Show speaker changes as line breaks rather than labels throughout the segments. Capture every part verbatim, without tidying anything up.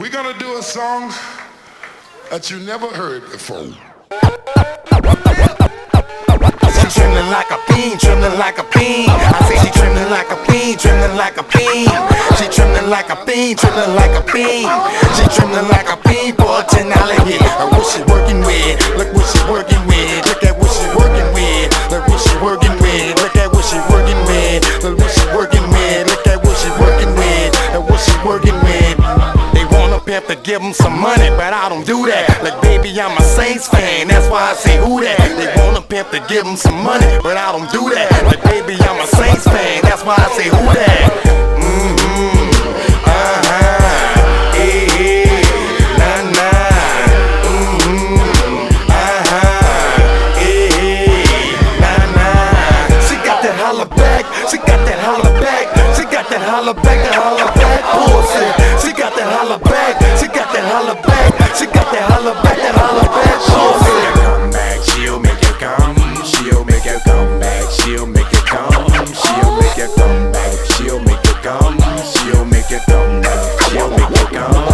We're gonna do a song that you never heard before.
She trembling like a bean, trembling like a bean. I say she trembling like a bean, trembling like a bean. She trembling like a bean, trembling like a bean. She trembling like a bean for a ten dollar hit. Look what she working with, look what she working with. Look at what she working with, look what she working with. Look at what she working with, look what she working with. Look at what she working with, and what she working with. They want a pimp to give them some money, but I don't do that. Like baby, I'm a Saints fan, that's why I say who that. They want a pimp to give them some money, but I don't do that. Like baby, I'm a Saints fan, that's why I say who that. Mm-hmm, uh-huh, eh, eh, nah, nah. Mm-hmm, uh-huh, eh, eh, nah, nah. She got that holla back, she got that holla back. She got that holla back, that holla back bullshit. She got that holla back, she got that holla back. She got that holla back, that holla back bullshit.
Come back, she'll make you come. She'll make you come back. She'll make you come. She'll make you come back. She'll make you come. She'll make you come back. She'll make you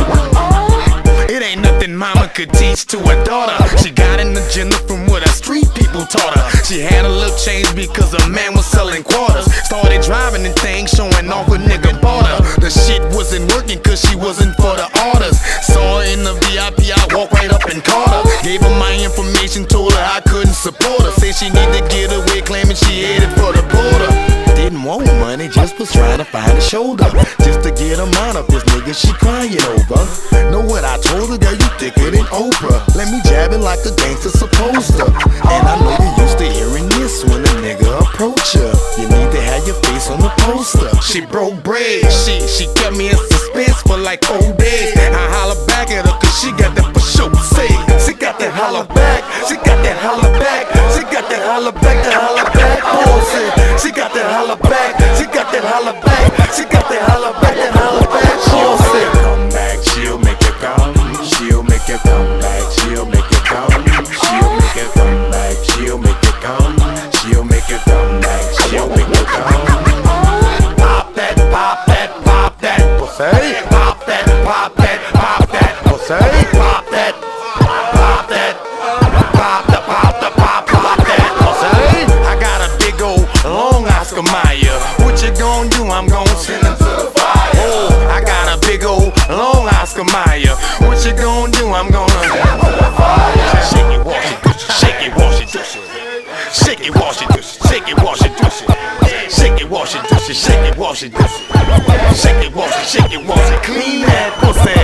come.
It ain't nothing mama could teach to her daughter. She got an agenda from what her street people taught her. She had a little change because a man was selling quarters. Started driving and things, showing off a nigga bought her. The shit wasn't working cause she wasn't for the orders. Saw her in the V I P, I walked right up and caught her. Gave her my information, told her I couldn't support her. Said she need to get away, claiming she headed for the border. Didn't want money, just was trying to find a shoulder. Just to get her mind up, this nigga she crying over. Know what I told her, girl, you thicker than Oprah. Let me jab it like a gangster supposed to. And I know you used to hearing this when a nigga approach her. You need to have your face on the poster. She broke bread, she, she kept me in suspense for like four days. I holler back at her cause she got that for sure say. She got that holler back, she got that holler back. She got that holler back, that holler back bullshit. She got that holler back, she got that holler back. She got that holler back, that holler back bullshit.
Come back, she'll make you come. She'll make you come back. She'll make you come. She'll make you come back. She'll make you come. She'll make you come back. She'll make you come.
Pop that, pop that, pop that pussy. Pop that, pop that, pop that pussy. Pop that, pop that, pop the, pop the, pop, pop that pussy. I got a big old long Oscar Mayer. What you gon' do? I'm gon' send him to the fire. Oh, I got a big old long Oscar Mayer. What you gon' do? I'm gonna shake it, wash it, shake it, wash it, shake it, wash it, shake it, wash it, shake it, wash it, shake it, wash it, shake it, wash it, shake it, wash it, clean that pussy.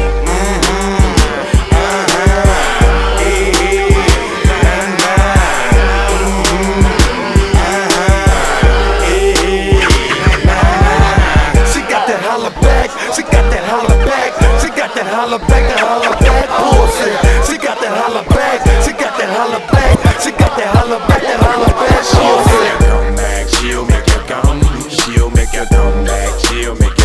She got that holla back, she got that holla back, that holla back bullshit. She got that holla back, she got that holla back, she got that holla back, that holla back bullshit.
Come back, she'll make you come. She'll make you come back. She'll make you